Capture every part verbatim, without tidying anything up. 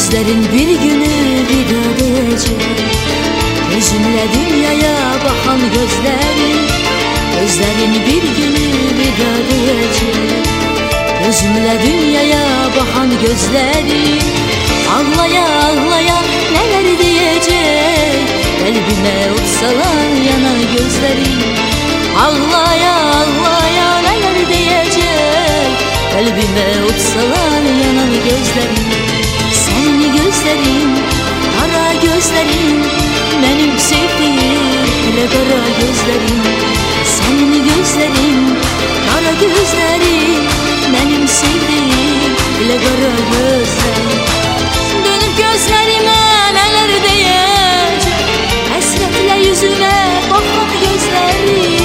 Gözlerin bir günü vida diyecek, gözümle dünyaya bakan gözlerin. Gözlerin bir günü vida diyecek, gözümle dünyaya bakan gözlerin. Ağlaya ağlaya neler diyecek, kalbime utsalar yanar gözlerin. Ağlaya ağlaya neler diyecek, kalbime utsalar yanar gözlerin. Senin gözlerin, kara gözlerin, benim sevdiğim ile kara gözlerin. Senin gözlerin, kara gözlerin, benim sevdiğim ile kara gözlerin. Dönüp gözlerime neler diyecek, hasretle yüzüne bakan gözlerin.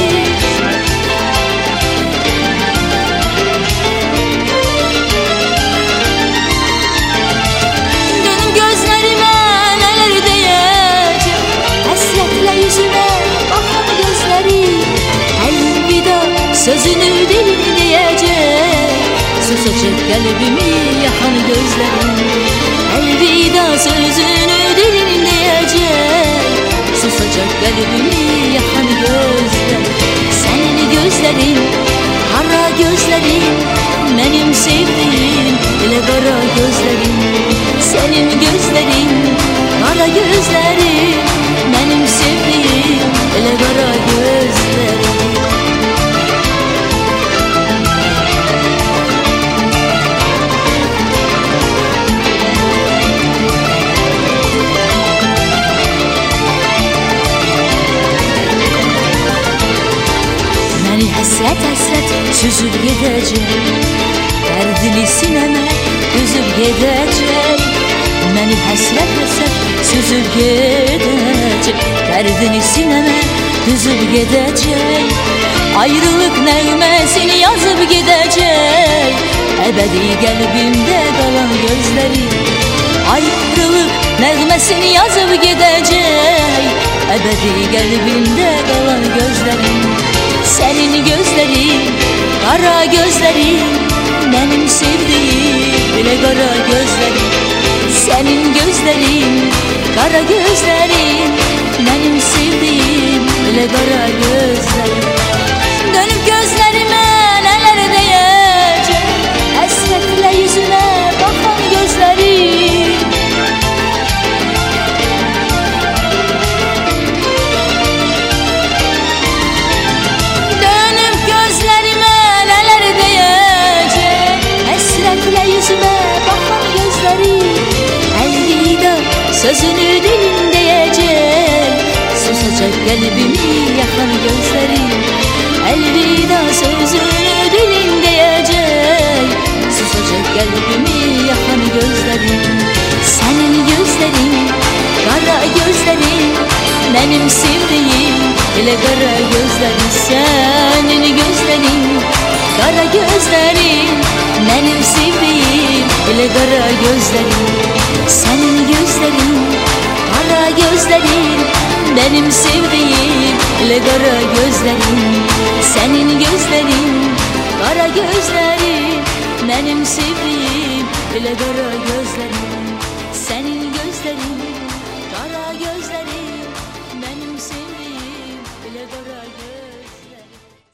Sözünü dilin diyecek, susacak kalbimi yakan gözlerin. Elvida sözünü dilin diyecek, susacak kalbimi yakan gözlerin. Senin gözlerin, kara gözlerin, benim sevdiğim ile kara gözlerin. Senin gözlerin, kara gözlerin, benim sevdiğim ile kara gözlerin. Beni hasret hasret süzüp gidecek, derdini sineme üzüp gidecek. Beni hasret hasret süzüp gidecek, derdini sineme üzüp gidecek. Ayrılık nağmesini yazıp gidecek, ebedi kalbimde kalan gözleri. Ayrılık nağmesini yazıp gidecek, ebedi kalbimde kalan gözlerim. Senin gözlerin, kara gözlerin, benim sevdiğim bile kara gözlerin. Senin gözlerin, kara gözlerin, benim sevdiğim bile kara gözlerin. Dönüp gözlerime neler diyecek, hasretle yüzüne bakan gözlerin. Sözünü dilin diyecek, susacak kalbimi yakan gözlerin. Elvida sözünü dilin diyecek, susacak kalbimi yakan gözlerin. Senin gözlerin, kara gözlerin, benim sevdiğim ile kara gözlerin. Senin gözlerin, kara gözlerin, benim sevdiğim ile kara gözlerin. Senin gözlerin, kara gözlerin, benim sevdiğim ile kara gözlerin. Senin gözlerin, kara gözlerin, benim sevdiğim ile kara gözlerin. Senin gözlerin, kara gözlerin.